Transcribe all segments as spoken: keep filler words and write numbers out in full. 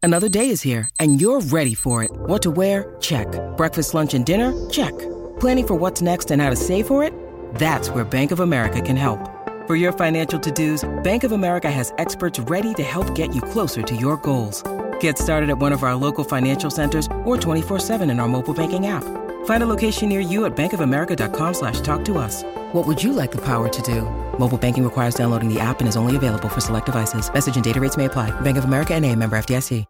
Another day is here, and you're ready for it. What to wear? Check. Breakfast, lunch, and dinner? Check. Planning for what's next and how to save for it? That's where Bank of America can help. For your financial to-dos, Bank of America has experts ready to help get you closer to your goals. Get started at one of our local financial centers or twenty-four seven in our mobile banking app. Find a location near you at bankofamerica.com slash talk to us. What would you like the power to do? Mobile banking requires downloading the app and is only available for select devices. Message and data rates may apply. Bank of America N A, member F D I C.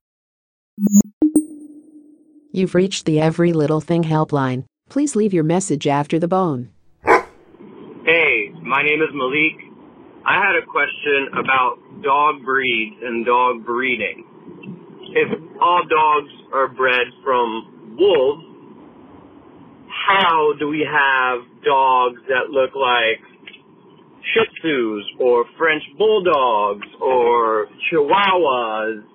You've reached the Every Little Thing helpline. Please leave your message after the bone. Hey, my name is Malik. I had a question about dog breeds and dog breeding. If all dogs are bred from wolves, how do we have dogs that look like Shih Tzus or French Bulldogs or Chihuahuas?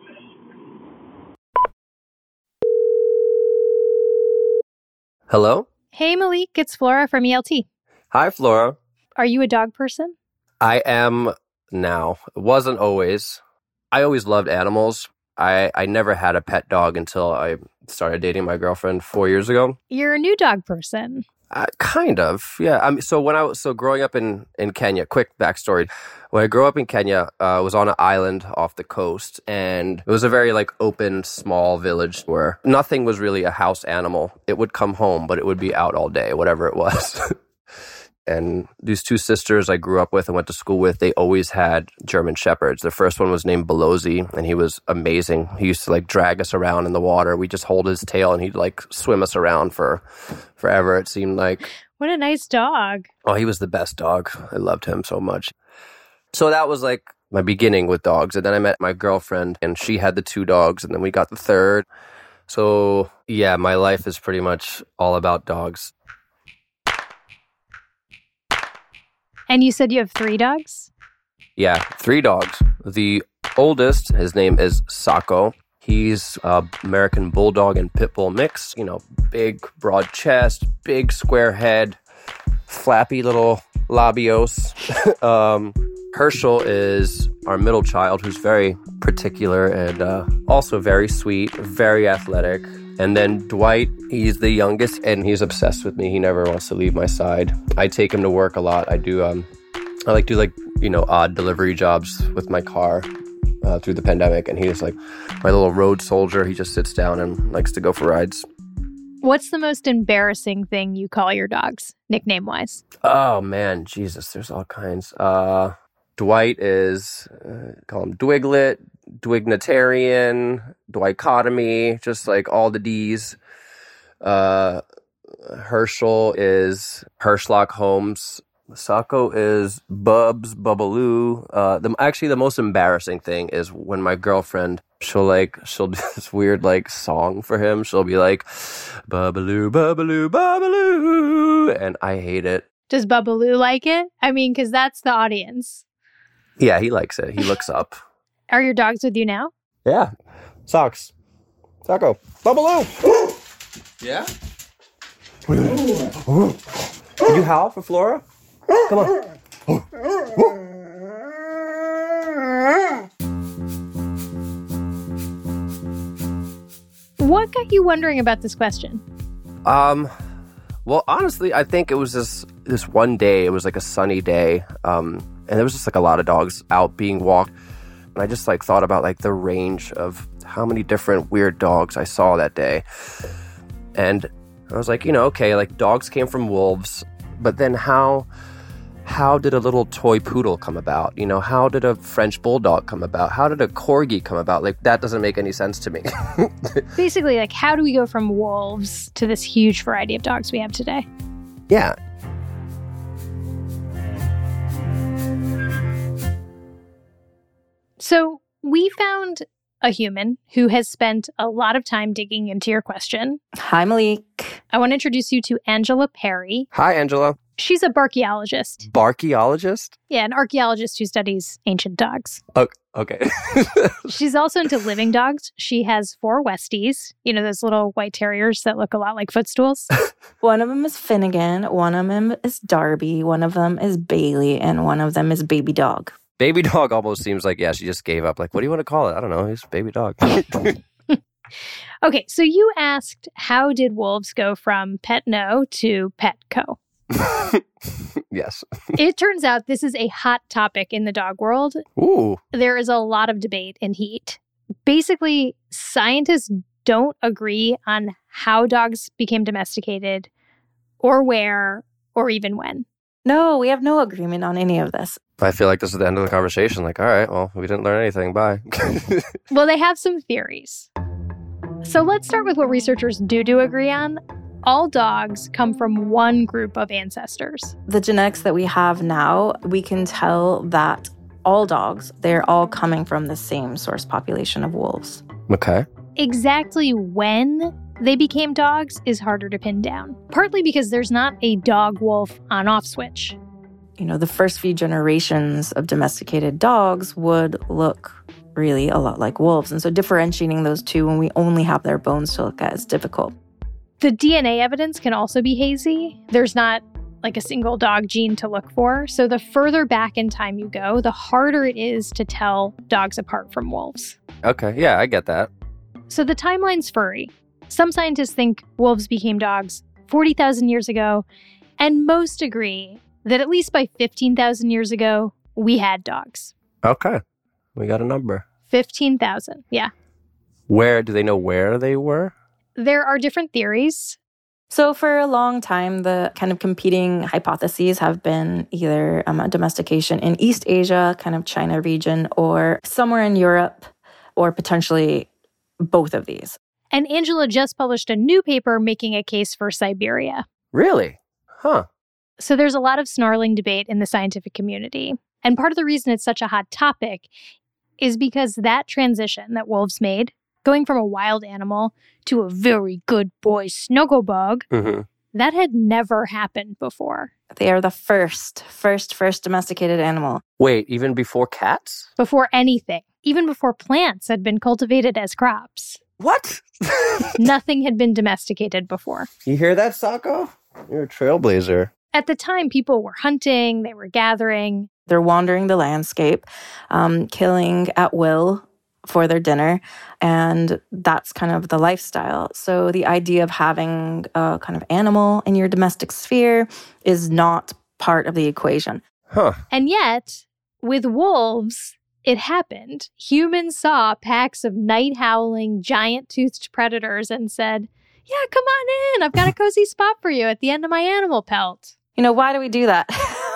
Hello? Hey, Malik, it's Flora from E L T. Hi, Flora. Are you a dog person? I am now. It wasn't always. I always loved animals. I, I never had a pet dog until I started dating my girlfriend four years ago. You're a new dog person. Uh, kind of, yeah. I mean, so when I was so growing up in, in Kenya, quick backstory. When I grew up in Kenya, uh, I was on an island off the coast, and it was a very like open, small village where nothing was really a house animal. It would come home, but it would be out all day, whatever it was. And these two sisters I grew up with and went to school with, they always had German Shepherds. The first one was named Belozi, and he was amazing. He used to like drag us around in the water. We just hold his tail, and he'd like swim us around for forever, it seemed like. What a nice dog. Oh, he was the best dog. I loved him so much. So that was like my beginning with dogs. And then I met my girlfriend, and she had the two dogs, and then we got the third. So yeah, my life is pretty much all about dogs. And you said you have three dogs? Yeah, three dogs. The oldest, his name is Sako. He's a American Bulldog and Pit Bull mix. You know, big, broad chest, big square head, flappy little labios. um, Herschel is our middle child, who's very particular and uh, also very sweet, very athletic. And then Dwight, he's the youngest, and he's obsessed with me. He never wants to leave my side. I take him to work a lot. I do, um, I like do like, you know, odd delivery jobs with my car uh, through the pandemic. And he's like my little road soldier. He just sits down and likes to go for rides. What's the most embarrassing thing you call your dogs, nickname-wise? Oh, man, Jesus, there's all kinds. Uh, Dwight is, uh, call him Dwiglet, Dwignitarian, Dwichotomy, just like all the D's. Uh, Herschel is Herschlock Holmes. Sako is Bubs, Bubbaloo. Uh, the, actually, the most embarrassing thing is when my girlfriend, she'll like, she'll do this weird like song for him. She'll be like, Bubbaloo, Bubbaloo, Bubbaloo. And I hate it. Does Bubbaloo like it? I mean, because that's the audience. Yeah, he likes it. He looks up. Are your dogs with you now? Yeah. Socks. Sako. Bubbaloo. Yeah? Did you howl for Flora? Come on. What got you wondering about this question? Um, well, honestly, I think it was this this one day. It was like a sunny day, um, and there was just like a lot of dogs out being walked. And I just like thought about like the range of how many different weird dogs I saw that day. And I was like, you know, okay, like dogs came from wolves, but then how how did a little toy poodle come about? You know, how did a French bulldog come about? How did a corgi come about? Like, that doesn't make any sense to me. Basically, like, how do we go from wolves to this huge variety of dogs we have today? Yeah. So we found a human who has spent a lot of time digging into your question. Hi, Malik. I want to introduce you to Angela Perry. Hi, Angela. She's a barchaeologist. Barchaeologist? Yeah, an archaeologist who studies ancient dogs. Oh, okay. She's also into living dogs. She has four Westies, you know, those little white terriers that look a lot like footstools. One of them is Finnegan, one of them is Darby, one of them is Bailey, and one of them is Baby Dog. Baby dog almost seems like, yeah, she just gave up. Like, what do you want to call it? I don't know. He's baby dog. Okay, so you asked, how did wolves go from pet no to Petco? Yes. It turns out this is a hot topic in the dog world. Ooh. There is a lot of debate and heat. Basically, scientists don't agree on how dogs became domesticated, or where, or even when. No, we have no agreement on any of this. I feel like this is the end of the conversation. Like, all right, well, we didn't learn anything. Bye. Well, they have some theories. So let's start with what researchers do do agree on. All dogs come from one group of ancestors. The genetics that we have now, we can tell that all dogs, they're all coming from the same source population of wolves. Okay. Exactly when they became dogs is harder to pin down, partly because there's not a dog-wolf on-off switch. You know, the first few generations of domesticated dogs would look really a lot like wolves. And so differentiating those two when we only have their bones to look at is difficult. The D N A evidence can also be hazy. There's not like a single dog gene to look for. So the further back in time you go, the harder it is to tell dogs apart from wolves. Okay. Yeah, I get that. So the timeline's furry. Some scientists think wolves became dogs forty thousand years ago, and most agree that at least by fifteen thousand years ago, we had dogs. Okay. We got a number. fifteen thousand, yeah. Where, do they know where they were? There are different theories. So for a long time, the kind of competing hypotheses have been either um, a domestication in East Asia, kind of China region, or somewhere in Europe, or potentially both of these. And Angela just published a new paper making a case for Siberia. Really? Huh. So there's a lot of snarling debate in the scientific community. And part of the reason it's such a hot topic is because that transition that wolves made, going from a wild animal to a very good boy snugglebug, Mm-hmm. that had never happened before. They are the first, first, first domesticated animal. Wait, even before cats? Before anything, even before plants had been cultivated as crops. What? Nothing had been domesticated before. You hear that, Sako? You're a trailblazer. At the time, people were hunting, they were gathering. They're wandering the landscape, um, killing at will for their dinner, and that's kind of the lifestyle. So the idea of having a kind of animal in your domestic sphere is not part of the equation. Huh. And yet, with wolves, it happened. Humans saw packs of night-howling, giant-toothed predators and said, yeah, come on in. I've got a cozy spot for you at the end of my animal pelt. You know, why do we do that?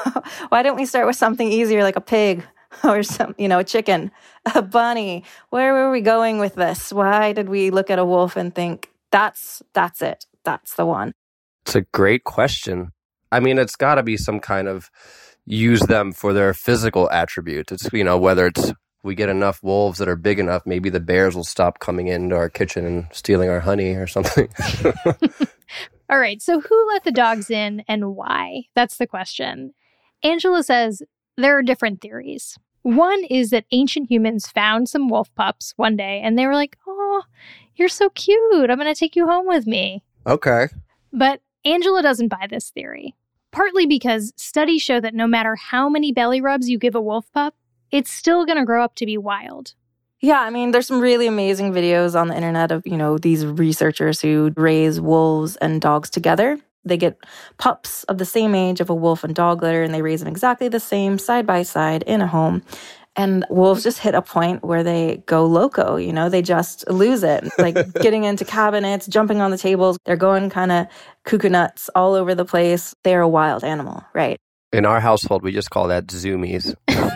Why don't we start with something easier like a pig or some, you know, a chicken, a bunny? Where were we going with this? Why did we look at a wolf and think, that's that's it. That's the one? It's a great question. I mean, it's got to be some kind of use them for their physical attributes. It's, you know, whether it's we get enough wolves that are big enough, maybe the bears will stop coming into our kitchen and stealing our honey or something. All right, so who let the dogs in and why? That's the question. Angela says there are different theories. One is that ancient humans found some wolf pups one day and they were like, oh, you're so cute. I'm going to take you home with me. Okay. But Angela doesn't buy this theory, partly because studies show that no matter how many belly rubs you give a wolf pup, it's still going to grow up to be wild. Yeah, I mean, there's some really amazing videos on the internet of, you know, these researchers who raise wolves and dogs together. They get pups of the same age of a wolf and dog litter, and they raise them exactly the same, side by side, in a home. And wolves just hit a point where they go loco, you know, they just lose it. Like getting into cabinets, jumping on the tables. They're going kind of cuckoo nuts all over the place. They're a wild animal, right? In our household, we just call that zoomies.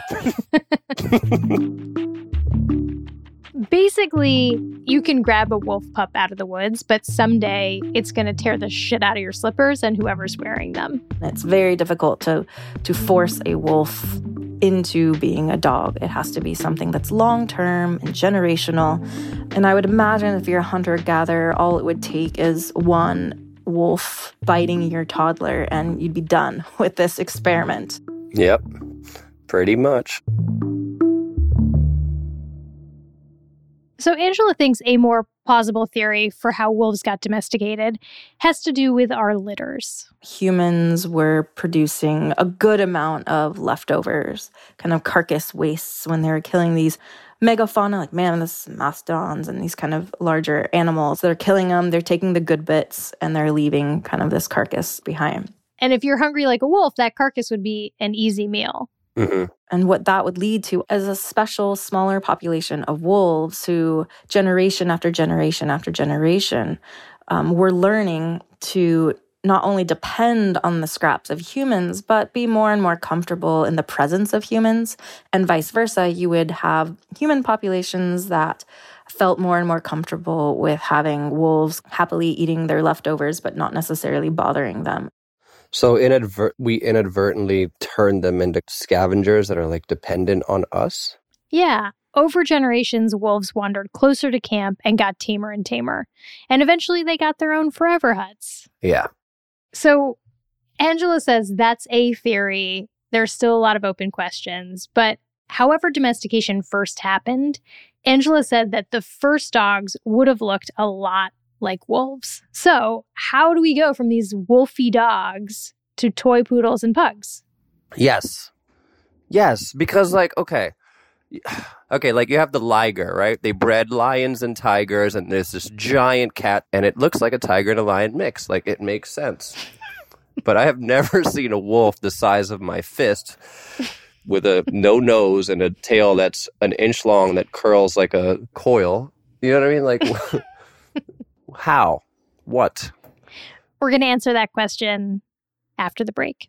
Basically, you can grab a wolf pup out of the woods, but someday it's going to tear the shit out of your slippers and whoever's wearing them. It's very difficult to to force a wolf into being a dog. It has to be something that's long-term and generational. And I would imagine if you're a hunter-gatherer, all it would take is one wolf biting your toddler and you'd be done with this experiment. Yep, pretty much. So Angela thinks a more plausible theory for how wolves got domesticated has to do with our litters. Humans were producing a good amount of leftovers, kind of carcass wastes when they were killing these megafauna, like mammoths, mastodons, and these kind of larger animals. They're killing them, they're taking the good bits, and they're leaving kind of this carcass behind. And if you're hungry like a wolf, that carcass would be an easy meal. Mm-hmm. And what that would lead to is a special, smaller population of wolves who, generation after generation after generation, um, were learning to not only depend on the scraps of humans, but be more and more comfortable in the presence of humans. And vice versa, you would have human populations that felt more and more comfortable with having wolves happily eating their leftovers, but not necessarily bothering them. So inadvert- we inadvertently turned them into scavengers that are like dependent on us? Yeah. Over generations, wolves wandered closer to camp and got tamer and tamer. And eventually they got their own forever huts. Yeah. So Angela says that's a theory. There's still a lot of open questions. But however domestication first happened, Angela said that the first dogs would have looked a lot like wolves. So how do we go from these wolfy dogs to toy poodles and pugs? Yes. Yes, because like, okay. Okay, like you have the liger, right? They bred lions and tigers, and there's this giant cat, and it looks like a tiger and a lion mix. Like, it makes sense. But I have never seen a wolf the size of my fist with a no nose and a tail that's an inch long that curls like a coil. You know what I mean? Like... How? What? We're going to answer that question after the break.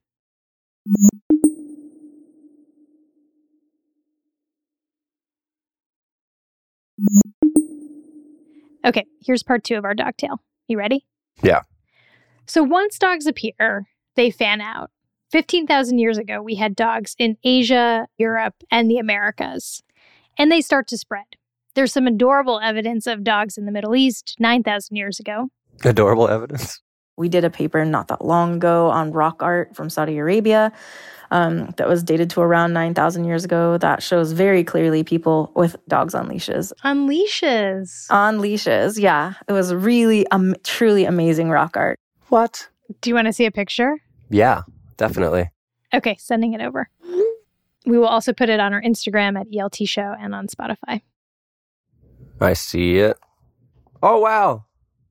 Okay, here's part two of our dog tale. You ready? Yeah. So once dogs appear, they fan out. fifteen thousand years ago, we had dogs in Asia, Europe, and the Americas. And they start to spread. There's some adorable evidence of dogs in the Middle East nine thousand years ago. Adorable evidence? We did a paper not that long ago on rock art from Saudi Arabia um, that was dated to around nine thousand years ago that shows very clearly people with dogs on leashes. On leashes? On leashes, yeah. It was really, um, truly amazing rock art. What? Do you want to see a picture? Yeah, definitely. Okay, sending it over. We will also put it on our Instagram at E L T Show and on Spotify. I see it. Oh, wow.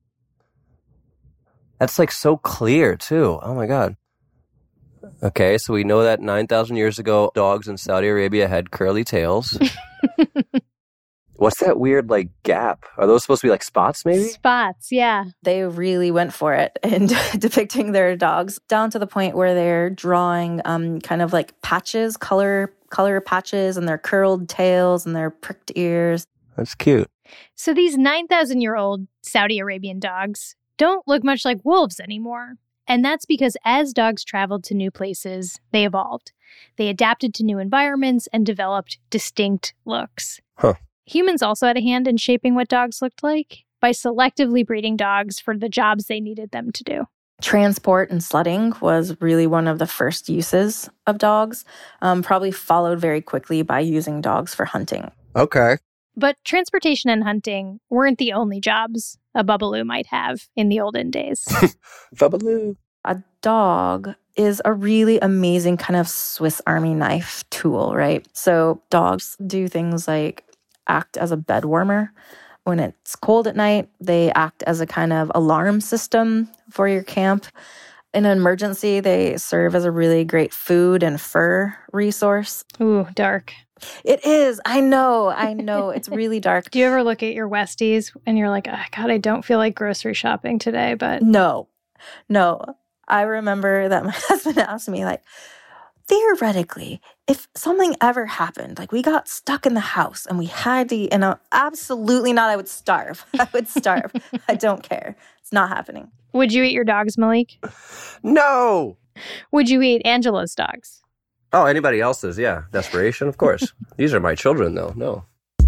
That's like so clear, too. Oh, my God. Okay, so we know that nine thousand years ago, dogs in Saudi Arabia had curly tails. What's that weird, like, gap? Are those supposed to be like spots, maybe? Spots, yeah. They really went for it in depicting their dogs, down to the point where they're drawing um, kind of like patches, color color patches, and their curled tails and their pricked ears. That's cute. So these nine thousand year old Saudi Arabian dogs don't look much like wolves anymore. And that's because as dogs traveled to new places, they evolved. They adapted to new environments and developed distinct looks. Huh. Humans also had a hand in shaping what dogs looked like by selectively breeding dogs for the jobs they needed them to do. Transport and sledding was really one of the first uses of dogs, um, probably followed very quickly by using dogs for hunting. Okay. But transportation and hunting weren't the only jobs a Bubbaloo might have in the olden days. Bubbaloo. A dog is a really amazing kind of Swiss Army knife tool, right? So dogs do things like act as a bed warmer. When it's cold at night, they act as a kind of alarm system for your camp. In an emergency, they serve as a really great food and fur resource. Ooh, dark. It is. I know. I know. It's really dark. Do you ever look at your Westies and you're like, oh, God, I don't feel like grocery shopping today, but... No. No. I remember that my husband asked me, like, theoretically, if something ever happened, like we got stuck in the house and we had to, and uh, absolutely not, I would starve. I would starve. I don't care. It's not happening. Would you eat your dogs, Malik? No! Would you eat Angela's dogs? Oh, anybody else's, yeah. Desperation, of course. These are my children, though. No.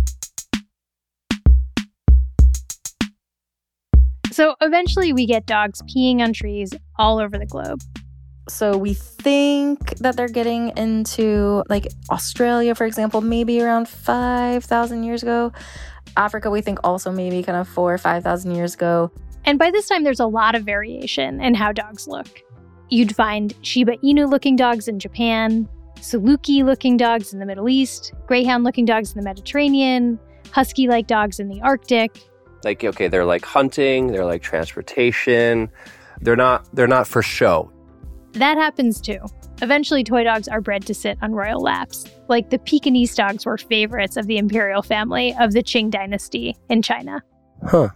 So eventually we get dogs peeing on trees all over the globe. So we think that they're getting into, like, Australia, for example, maybe around five thousand years ago. Africa, we think also maybe kind of four or five thousand years ago. And by this time, there's a lot of variation in how dogs look. You'd find Shiba Inu-looking dogs in Japan, Saluki-looking dogs in the Middle East, Greyhound-looking dogs in the Mediterranean, Husky-like dogs in the Arctic. Like, okay, they're like hunting, they're like transportation. They're not, they're not for show. That happens too. Eventually, toy dogs are bred to sit on royal laps. Like the Pekingese dogs were favorites of the imperial family of the Qing dynasty in China. Huh.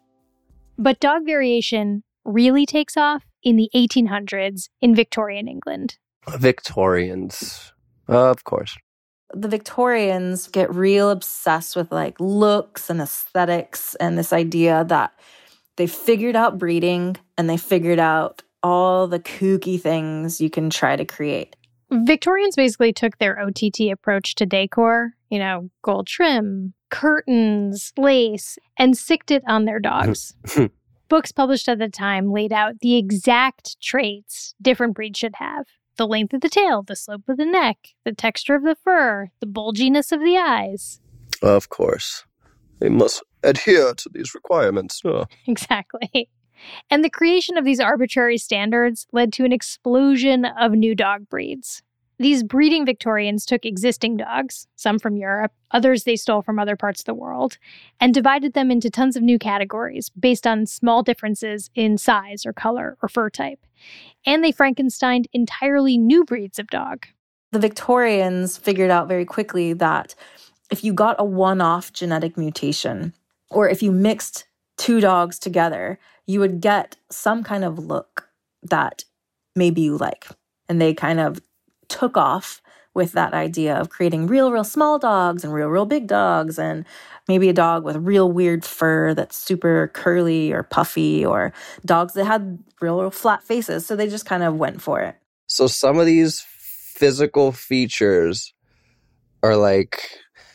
But dog variation really takes off in the eighteen hundreds in Victorian England. Victorians, uh, of course. The Victorians get real obsessed with like looks and aesthetics and this idea that they figured out breeding and they figured out all the kooky things you can try to create. Victorians basically took their O T T approach to decor, you know, gold trim, curtains, lace, and sicked it on their dogs. Books published at the time laid out the exact traits different breeds should have. The length of the tail, the slope of the neck, the texture of the fur, the bulginess of the eyes. Of course. They must adhere to these requirements. Oh. Exactly. And the creation of these arbitrary standards led to an explosion of new dog breeds. These breeding Victorians took existing dogs, some from Europe, others they stole from other parts of the world, and divided them into tons of new categories based on small differences in size or color or fur type. And they Frankensteined entirely new breeds of dog. The Victorians figured out very quickly that if you got a one-off genetic mutation, or if you mixed two dogs together, you would get some kind of look that maybe you like. And they kind of took off with that idea of creating real, real small dogs and real, real big dogs, and maybe a dog with real weird fur that's super curly or puffy, or dogs that had real, real flat faces. So they just kind of went for it. So some of these physical features are like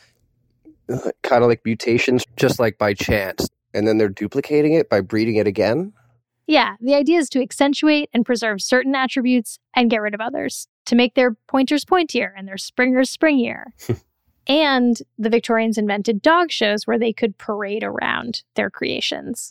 kind of like mutations, just like by chance. And then they're duplicating it by breeding it again? Yeah, the idea is to accentuate and preserve certain attributes and get rid of others, to make their pointers pointier and their springers springier. And the Victorians invented dog shows where they could parade around their creations.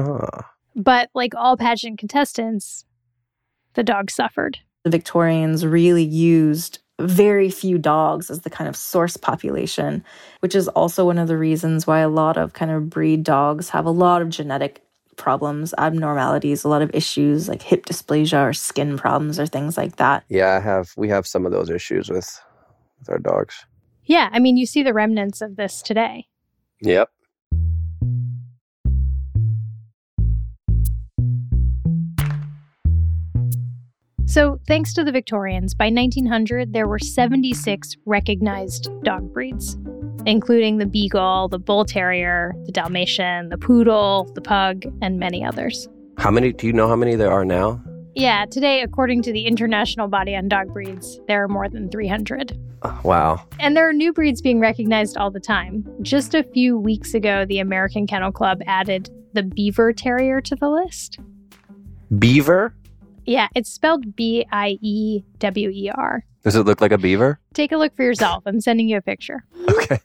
But like all pageant contestants, the dogs suffered. The Victorians really used very few dogs as the kind of source population, which is also one of the reasons why a lot of kind of breed dogs have a lot of genetic problems, abnormalities, a lot of issues like hip dysplasia or skin problems or things like that. Yeah, I have. We have some of those issues with, with our dogs. Yeah, I mean, you see the remnants of this today. Yep. So, thanks to the Victorians, by nineteen hundred, there were seventy-six recognized dog breeds, including the Beagle, the Bull Terrier, the Dalmatian, the Poodle, the Pug, and many others. How many? Do you know how many there are now? Yeah, today, according to the International Body on Dog Breeds, there are more than three hundred. Oh, wow. And there are new breeds being recognized all the time. Just a few weeks ago, the American Kennel Club added the Beaver Terrier to the list. Beaver? Yeah, it's spelled B I E W E R. Does it look like a beaver? Take a look for yourself. I'm sending you a picture. Okay.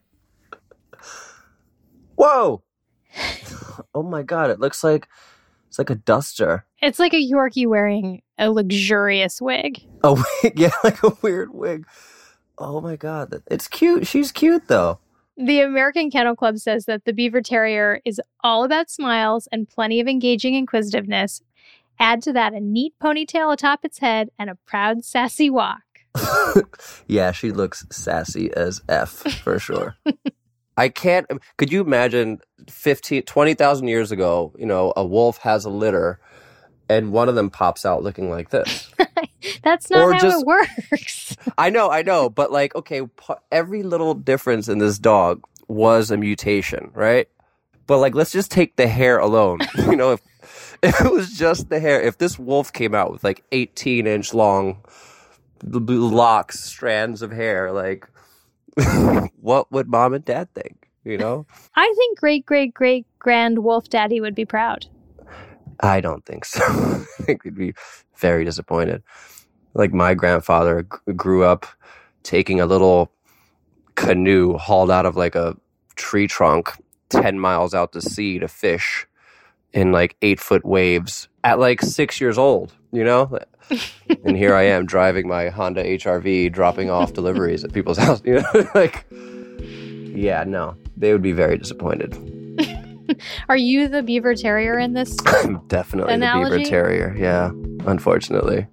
Whoa! Oh my God, it looks like it's like a duster. It's like a Yorkie wearing a luxurious wig. A wig? Yeah, like a weird wig. Oh my God, it's cute. She's cute though. The American Kennel Club says that the Beaver Terrier is all about smiles and plenty of engaging inquisitiveness. Add to that a neat ponytail atop its head and a proud, sassy walk. Yeah, she looks sassy as F for sure. I can't. Could you imagine fifteen, twenty thousand years ago, you know, a wolf has a litter and one of them pops out looking like this? That's not or how just, it works. I know, I know. But like, okay, every little difference in this dog was a mutation, right? But like, let's just take the hair alone. You know, if, if it was just the hair, if this wolf came out with like eighteen inch long locks, strands of hair, like, what would mom and dad think? You know? I think great, great, great grand wolf daddy would be proud. I don't think so. I think he'd be very disappointed. Like my grandfather g- grew up taking a little canoe hauled out of like a tree trunk ten miles out to sea to fish in like eight foot waves at like six years old, you know? And here I am driving my Honda H R V, dropping off deliveries at people's house, you know? Like, yeah, no, they would be very disappointed. Are you the beaver terrier in this Definitely analogy? The beaver terrier, yeah, unfortunately.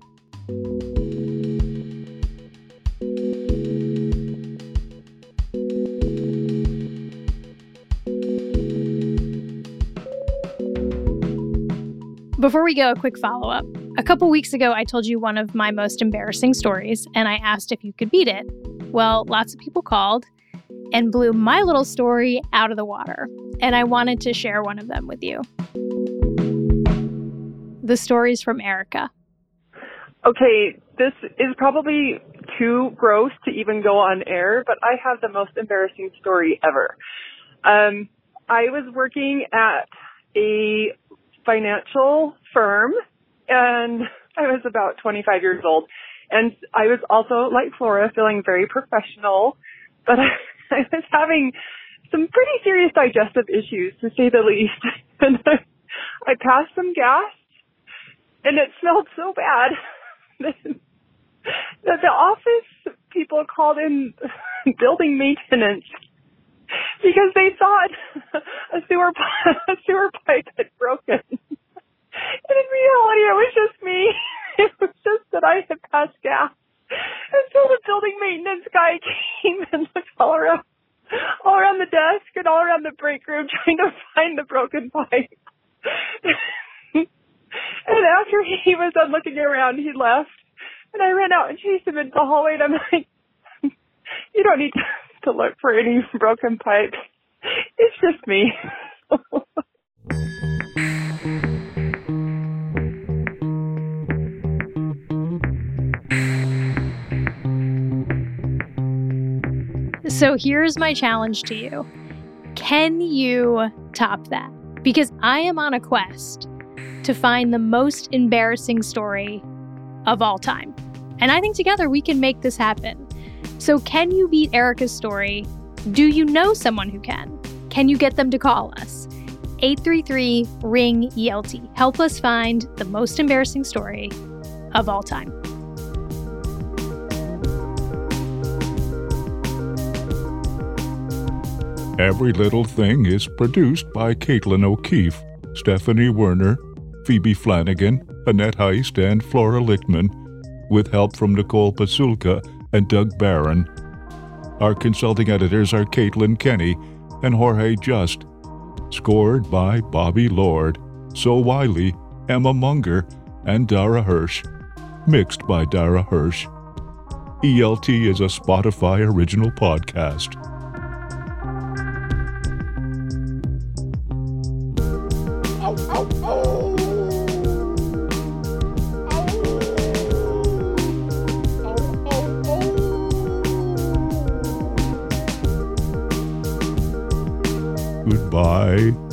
Before we go, a quick follow-up. A couple weeks ago, I told you one of my most embarrassing stories, and I asked if you could beat it. Well, lots of people called and blew my little story out of the water, and I wanted to share one of them with you. The story's from Erica. Okay, this is probably too gross to even go on air, but I have the most embarrassing story ever. Um, I was working at a financial firm, and I was about twenty-five years old. And I was also, like Flora, feeling very professional, but I, I was having some pretty serious digestive issues, to say the least. And I, I passed some gas, and it smelled so bad that the office people called in building maintenance because they thought a sewer a sewer pipe had broken. And in reality, it was just me. It was just that I had passed gas. And so the building maintenance guy came and looked all around, all around the desk and all around the break room trying to find the broken pipe. And after he was done looking around, he left. And I ran out and chased him into the hallway, and I'm like, you don't need to, to look for any broken pipes. It's just me. So here's my challenge to you. Can you top that? Because I am on a quest to find the most embarrassing story of all time. And I think together we can make this happen. So can you beat Erica's story? Do you know someone who can? Can you get them to call us? eight three three, ring E L T. Help us find the most embarrassing story of all time. Every Little Thing is produced by Caitlin O'Keefe, Stephanie Werner, Phoebe Flanagan, Annette Heist, and Flora Lichtman, with help from Nicole Pasulka and Doug Barron. Our consulting editors are Caitlin Kenny and Jorge Just. Scored by Bobby Lord, So Wiley, Emma Munger, and Dara Hirsch. Mixed by Dara Hirsch. E L T is a Spotify original podcast. Ow, ow, ow. Goodbye.